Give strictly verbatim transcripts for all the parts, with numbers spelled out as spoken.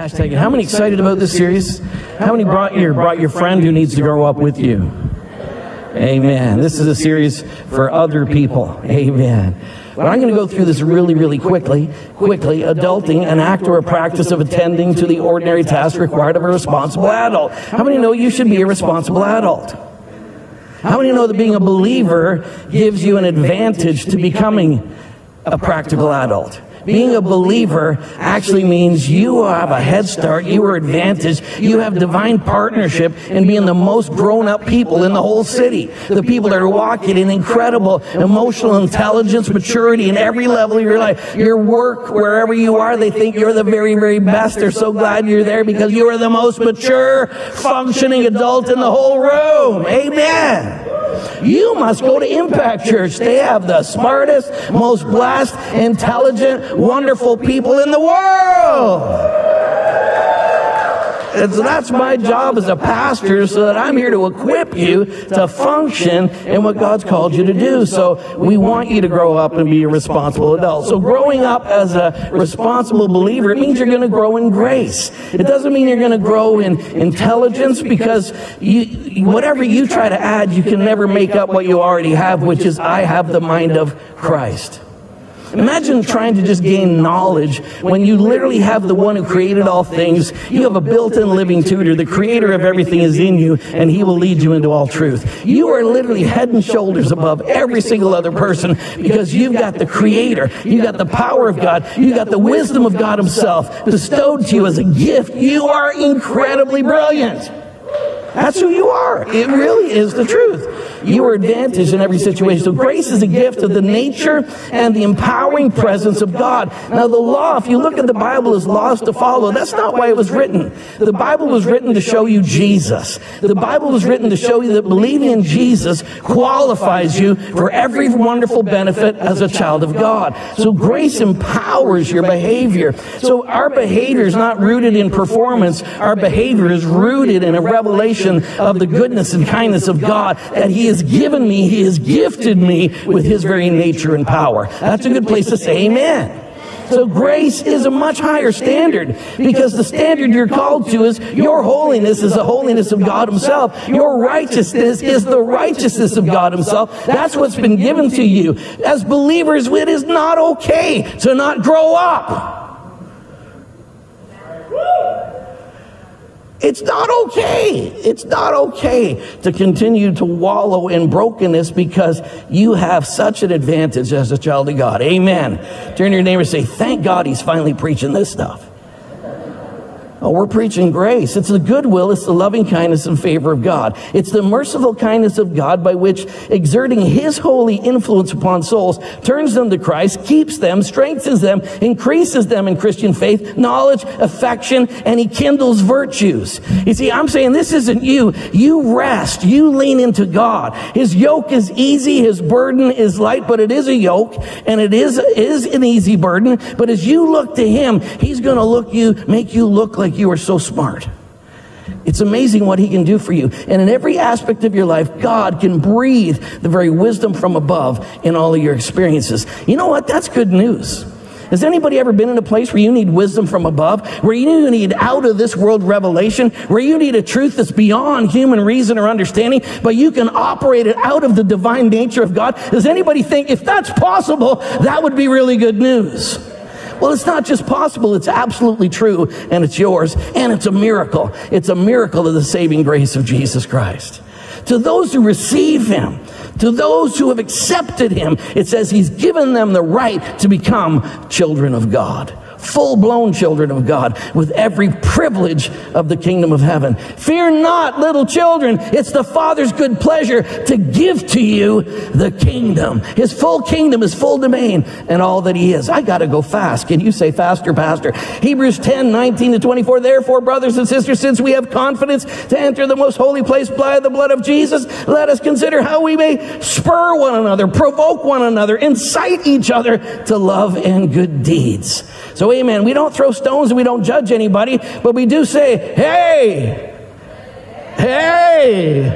Hashtag it. How many excited about this series? How many brought your brought your friend who needs to grow up with you? Amen. This is a series for other people. Amen. But I'm going to go through this really, really quickly. Quickly, adulting, an act or a practice of attending to the ordinary tasks required of a responsible adult. How many know you should be a responsible adult? How many know that being a believer gives you an advantage to becoming a practical adult? Being a believer actually means you have a head start, you are advantaged, you have divine partnership in being the most grown-up people in the whole city. The people that are walking in incredible emotional intelligence, maturity in every level of your life. Your work, wherever you are, they think you're the very, very best. They're so glad you're there because you are the most mature, functioning adult in the whole room. Amen. You must go to Impact Church. They have the smartest, most blessed, intelligent, wonderful people in the world. And so that's my job as a pastor, so that I'm here to equip you to function in what God's called you to do. So we want you to grow up and be a responsible adult. So growing up as a responsible believer, it means you're going to grow in grace. It doesn't mean you're going to grow in intelligence, because you, whatever you try to add, you can never make up what you already have, which is I have the mind of Christ. Imagine trying to just gain knowledge when you literally have the one who created all things. You have a built-in living tutor. The creator of everything is in you, and he will lead you into all truth. You are literally head and shoulders above every single other person, because you've got the creator. You've got the power of God. You've got the wisdom of God himself bestowed to you as a gift. You are incredibly brilliant. That's who you are. It really is the truth. You are advantaged in every situation. So grace is a gift of the nature and the empowering presence of God. Now the law, if you look at the Bible as laws to follow, that's not why it was written. The Bible was written to show you Jesus. The Bible was written to show you that believing in Jesus qualifies you for every wonderful benefit as a child of God. So grace empowers your behavior. So our behavior is not rooted in performance. Our behavior is rooted in a revelation of the goodness and kindness of God, that he has given me, he has gifted me with his very nature and power. That's a good place to say amen. So grace is a much higher standard, because the standard you're called to is your holiness is the holiness of God himself. Your righteousness is the righteousness of God himself. That's what's been given to you. As believers, it is not okay to not grow up. It's not okay. It's not okay to continue to wallow in brokenness, because you have such an advantage as a child of God. Amen. Turn to your neighbor and say, thank God he's finally preaching this stuff. Oh, we're preaching grace. It's the goodwill, it's the loving kindness and favor of God. It's the merciful kindness of God by which, exerting his holy influence upon souls, turns them to Christ, keeps them, strengthens them, increases them in Christian faith, knowledge, affection, and he kindles virtues. You see, I'm saying this isn't you. You rest. You lean into God. His yoke is easy. His burden is light, but it is a yoke, and it is, is an easy burden. But as you look to him, he's going to look you, make you look like you are so smart. It's amazing what he can do for you. And in every aspect of your life, God can breathe the very wisdom from above in all of your experiences. You know what? That's good news. Has anybody ever been in a place where you need wisdom from above, where you need out of this world revelation, where you need a truth that's beyond human reason or understanding, but you can operate it out of the divine nature of God? Does anybody think if that's possible, that would be really good news? Well, it's not just possible, it's absolutely true, and it's yours, and it's a miracle. It's a miracle of the saving grace of Jesus Christ. To those who receive him, to those who have accepted him, it says he's given them the right to become children of God. Full-blown children of God, with every privilege of the kingdom of heaven. Fear not, little children. It's the Father's good pleasure to give to you the kingdom. His full kingdom, his full domain, and all that he is. I got to go fast. Can you say faster, Pastor? Hebrews ten, nineteen to twenty-four. Therefore, brothers and sisters, since we have confidence to enter the most holy place by the blood of Jesus, let us consider how we may spur one another, provoke one another, incite each other to love and good deeds. So amen. We don't throw stones and we don't judge anybody, but we do say, hey, hey,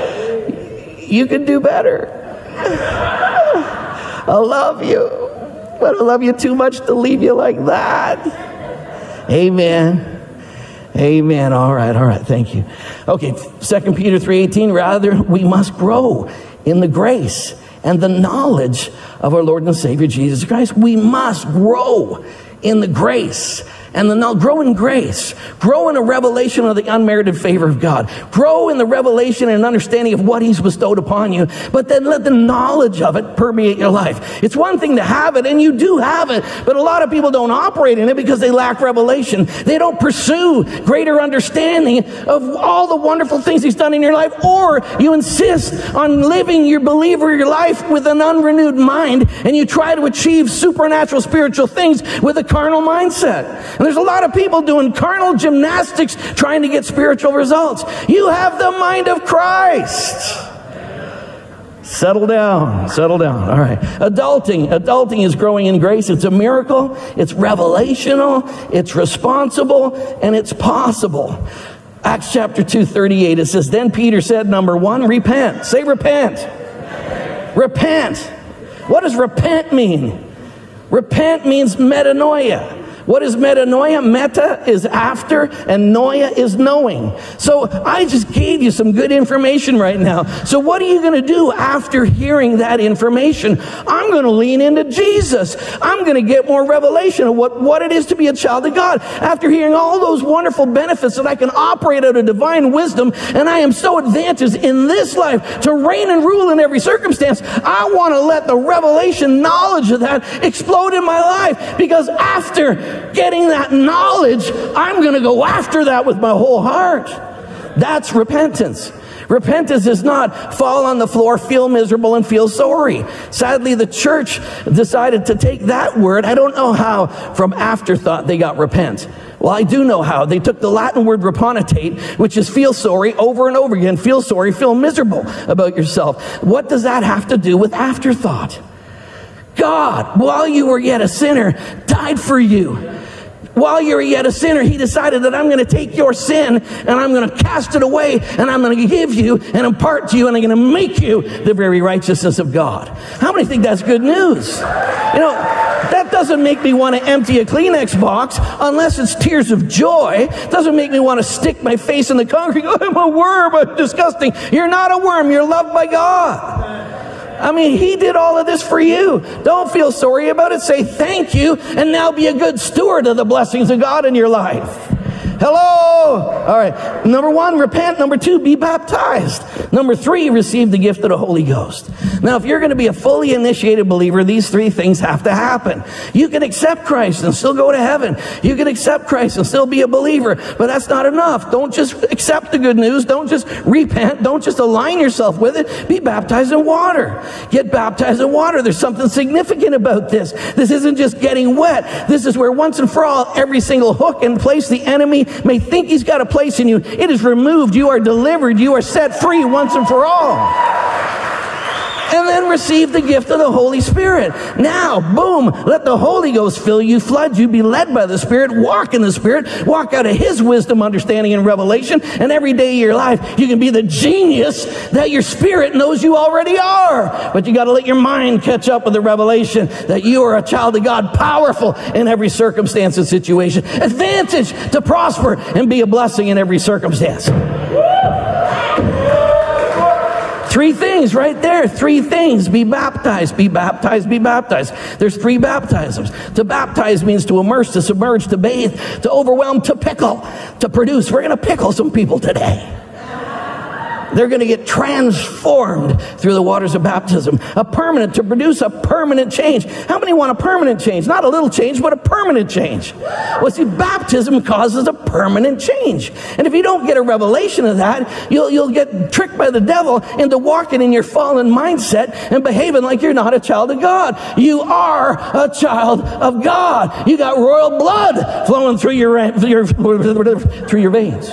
hey, you can do better. I love you. But I love you too much to leave you like that. Amen. Amen. All right, all right. Thank you. Okay, Second Peter three eighteen, rather, we must grow in the grace and the knowledge of our Lord and Savior, Jesus Christ. We must grow in the grace and the knowledge. Grow in grace. Grow in a revelation of the unmerited favor of God. Grow in the revelation and understanding of what He's bestowed upon you. But then let the knowledge of it permeate your life. It's one thing to have it, and you do have it, but a lot of people don't operate in it because they lack revelation. They don't pursue greater understanding of all the wonderful things He's done in your life, or you insist on living your believer your life with an unrenewed mind, and you try to achieve supernatural spiritual things with a carnal mindset. And there's a lot of people doing carnal gymnastics trying to get spiritual results. You have the mind of Christ. Settle down, settle down. All right. Adulting. Adulting is growing in grace. It's a miracle. It's revelational. It's responsible. And it's possible. Acts chapter two, thirty-eight, it says, then Peter said, number one, repent. Say repent. Repent. Repent. What does repent mean? Repent means metanoia. What is metanoia? Meta is after, and noia is knowing. So I just gave you some good information right now. So what are you going to do after hearing that information? I'm going to lean into Jesus. I'm going to get more revelation of what, what it is to be a child of God. After hearing all those wonderful benefits that I can operate out of divine wisdom, and I am so advantaged in this life to reign and rule in every circumstance, I want to let the revelation knowledge of that explode in my life. Because after getting that knowledge, I'm going to go after that with my whole heart. That's repentance. Repentance is not fall on the floor, feel miserable, and feel sorry. Sadly, the church decided to take that word. I don't know how from afterthought they got repent. Well, I do know how. They took the Latin word reponete, which is feel sorry, over and over again. Feel sorry, feel miserable about yourself. What does that have to do with afterthought? God, while you were yet a sinner, died for you. While you're yet a sinner, He decided that I'm going to take your sin and I'm going to cast it away, and I'm going to give you and impart to you, and I'm going to make you the very righteousness of God. How many think that's good news? You know, that doesn't make me want to empty a Kleenex box unless it's tears of joy. It doesn't make me want to stick my face in the concrete. Oh, I'm a worm. I'm disgusting. You're not a worm. You're loved by God. I mean, He did all of this for you. Don't feel sorry about it. Say thank you, and now be a good steward of the blessings of God in your life. Hello. All right. Number one, repent. Number two, be baptized. Number three, receive the gift of the Holy Ghost. Now, if you're going to be a fully initiated believer, these three things have to happen. You can accept Christ and still go to heaven. You can accept Christ and still be a believer, but that's not enough. Don't just accept the good news. Don't just repent. Don't just align yourself with it. Be baptized in water. Get baptized in water. There's something significant about this. This isn't just getting wet. This is where once and for all, every single hook and place the enemy may think he's got a place in you, it is removed. You are delivered. You are set free once and for all. And then receive the gift of the Holy Spirit. Now, boom, let the Holy Ghost fill you, flood you, be led by the Spirit, walk in the Spirit, walk out of His wisdom, understanding, and revelation, and every day of your life, you can be the genius that your spirit knows you already are. But you got to let your mind catch up with the revelation that you are a child of God, powerful in every circumstance and situation, advantage to prosper and be a blessing in every circumstance. Three things right there. Three things. Be baptized, be baptized, be baptized. There's three baptisms. To baptize means to immerse, to submerge, to bathe, to overwhelm, to pickle, to produce. We're going to pickle some people today. They're going to get transformed through the waters of baptism. A permanent, to produce a permanent change. How many want a permanent change? Not a little change, but a permanent change. Well, see, baptism causes a permanent change. And if you don't get a revelation of that, you'll, you'll get tricked by the devil into walking in your fallen mindset and behaving like you're not a child of God. You are a child of God. You got royal blood flowing through your, your through your veins.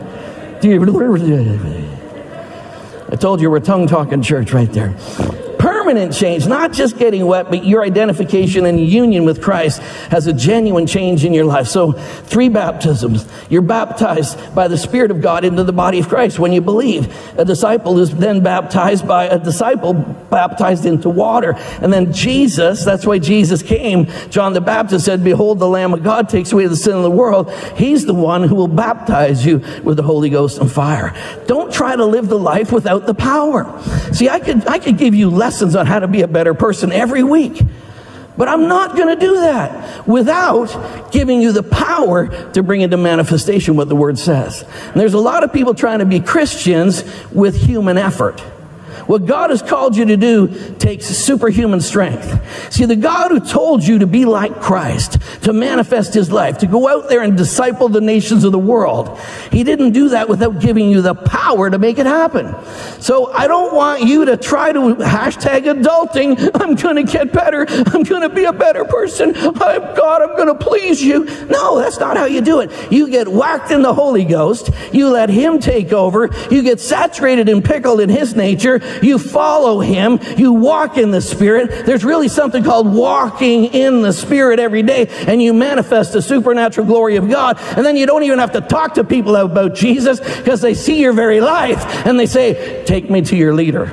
I told you we're a tongue-talking church right there. Permanent change, not just getting wet, but your identification and union with Christ has a genuine change in your life. So, three baptisms. You're baptized by the Spirit of God into the body of Christ when you believe. A disciple is then baptized by a disciple baptized into water. And then Jesus, that's why Jesus came. John the Baptist said, behold, the Lamb of God takes away the sin of the world. He's the one who will baptize you with the Holy Ghost and fire. Don't try to live the life without the power. See, I could, I could give you lessons on how to be a better person every week. But I'm not going to do that without giving you the power to bring into manifestation what the Word says. And there's a lot of people trying to be Christians with human effort. What God has called you to do takes superhuman strength. See, the God who told you to be like Christ, to manifest His life, to go out there and disciple the nations of the world, He didn't do that without giving you the power to make it happen. So I don't want you to try to hashtag adulting. I'm going to get better. I'm going to be a better person. I'm God, I'm going to please you. No, that's not how you do it. You get whacked in the Holy Ghost. You let Him take over. You get saturated and pickled in His nature. You follow Him. You walk in the Spirit. There's really something called walking in the Spirit every day, and you manifest the supernatural glory of God. And then you don't even have to talk to people about Jesus because they see your very life and they say, take me to your leader.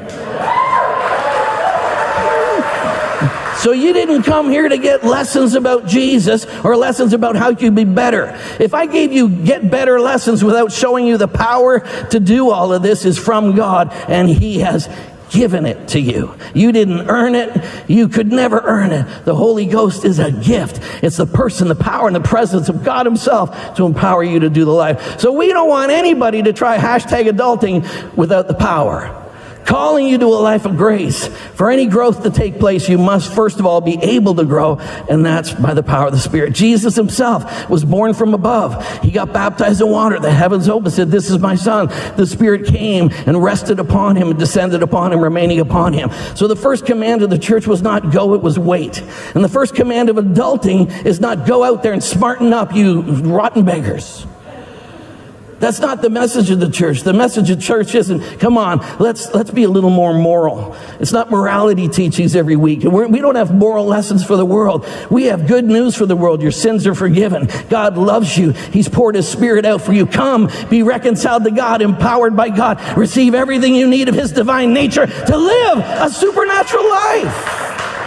So you didn't come here to get lessons about Jesus or lessons about how you be better. If I gave you get better lessons without showing you the power to do all of this is from God, and He has given it to you. You didn't earn it. You could never earn it. The Holy Ghost is a gift. It's the person, the power, and the presence of God Himself to empower you to do the life. So we don't want anybody to try hashtag adulting without the power. Calling you to a life of grace. For any growth to take place, you must first of all be able to grow, and that's by the power of the Spirit. Jesus Himself was born from above. He got baptized in water. The heavens opened, said, this is my Son. The Spirit came and rested upon Him and descended upon Him, remaining upon Him. So the first command of the church was not go, it was wait. And the first command of adulting is not go out there and smarten up, you rotten beggars. That's not the message of the church. The message of church isn't, come on, let's let's be a little more moral. It's not morality teachings every week. We're, we don't have moral lessons for the world. We have good news for the world. Your sins are forgiven. God loves you. He's poured His Spirit out for you. Come, be reconciled to God, empowered by God. Receive everything you need of His divine nature to live a supernatural life.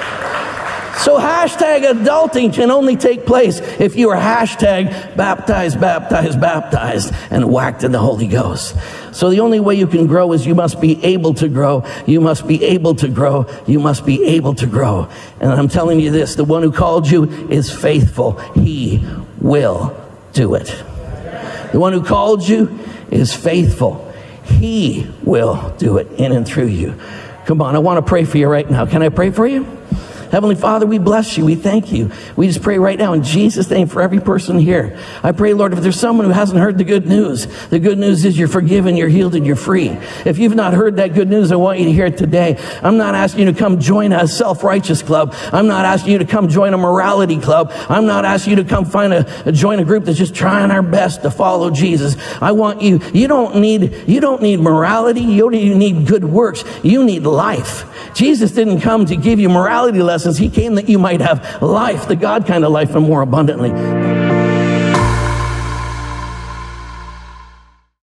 So hashtag adulting can only take place if you are hashtag baptized, baptized, baptized, and whacked in the Holy Ghost. So the only way you can grow is you must be able to grow. You must be able to grow. You must be able to grow. And I'm telling you this, the one who called you is faithful. He will do it. The one who called you is faithful. He will do it in and through you. Come on, I want to pray for you right now. Can I pray for you? Heavenly Father, we bless you. We thank you. We just pray right now in Jesus' name for every person here. I pray, Lord, if there's someone who hasn't heard the good news, the good news is you're forgiven, you're healed, and you're free. If you've not heard that good news, I want you to hear it today. I'm not asking you to come join a self-righteous club. I'm not asking you to come join a morality club. I'm not asking you to come find a, a join a group that's just trying our best to follow Jesus. I want you, you don't need, you don't need morality. You don't even need good works. You need life. Jesus didn't come to give you morality lessons. He came that you might have life, the God kind of life, and more abundantly.